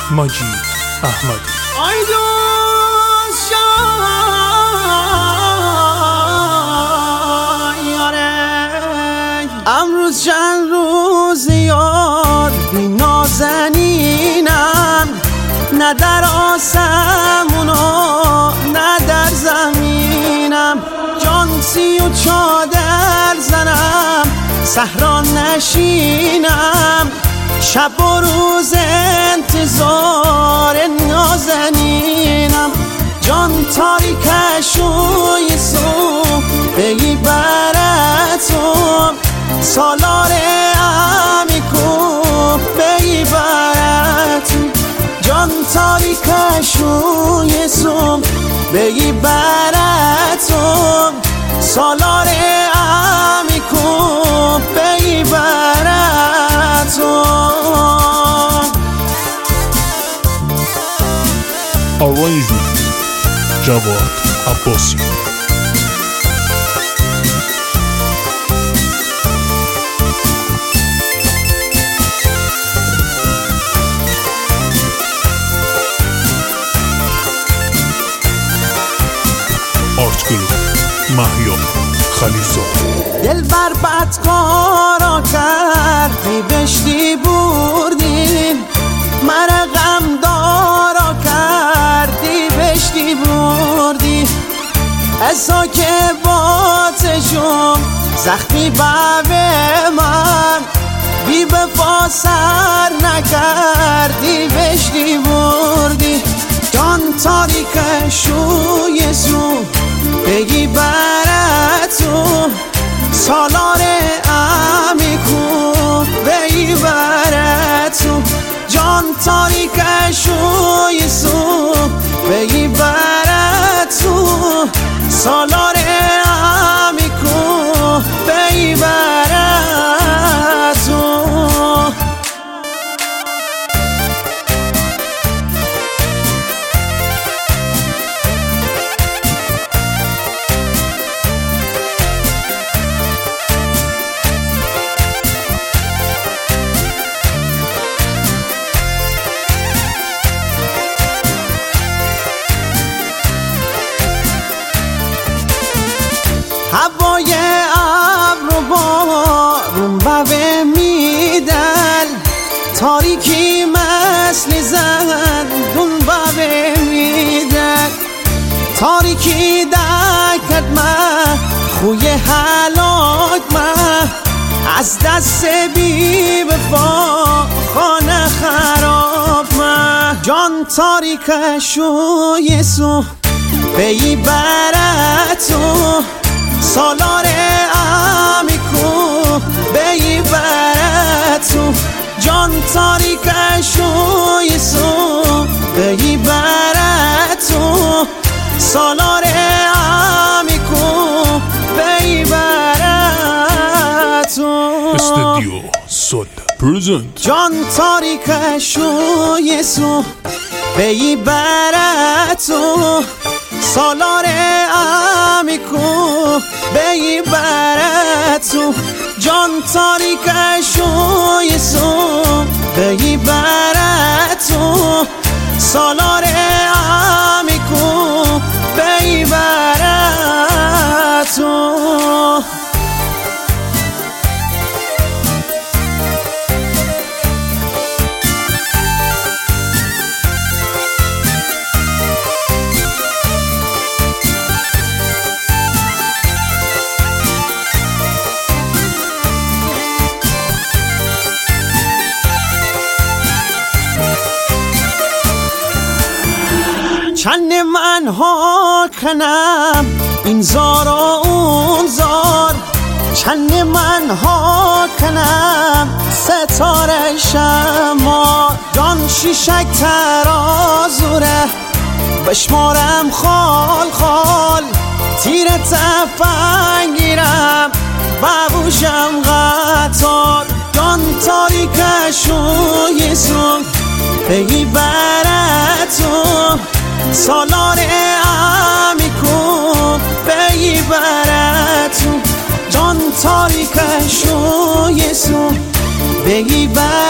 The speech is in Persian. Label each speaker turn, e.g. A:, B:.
A: مجید احمدی.
B: امروز چند روز یاد بی نازنینم، نه در آسمون و نه در زمینم. جان سی و چادر زنم، صحرا نشینم، شب و روز انتظار نازنینم. جان تاریکش روی صبح بگی براتون، سالار امیکو بگی براتون. جان تاریکش روی صبح بگی براتون، سالار امیکو بگی براتون.
A: آرانجمنت جواد عباسی. آرت گروپ مهیار خلیفزاده.
B: دل بر بدکارا کردی بشتی بردی، مرا غم دارا کردی بشتی بردی. ازا که باتشم زخمی به من، بی وفا سر نکردی بشتی بردی. جان تاریکش روی زو بگی براتون، سالار امیکو بگی براتون. جان تاریکش روی زو بگی براتون، سالار امیکو بگی براتون. هوای ابر و بارون بوه میدن، تاریکی مثل زندون بوه میدن. تاریکی دکت من خوی حلاک من، از دست بی وفا خانه خراب من. جان تاریکش روی سو بگی براتون، سالار امیکو بگی براتون. جان تاریکش روی سو بگی براتون، سالار امیکو بگی براتون.
A: استودیو سول پرزنت.
B: جان تاریکش روی سو بگی براتون، سالار امیکو بگی براتون. جان تاریکش روی سو بگی براتون، سالار امیکو بگی براتون. چند من ها کنم این زار و اون زار، چند من ها کنم ستاره شما. جان شیشک ترازوره بشمارم خال خال، تیر تفنگیرم ببوشم قطار. جان تاریکش روی سون بگی براتون، سالار امیکو بگی براتون. جان تاریکش روی سون بگی براتون،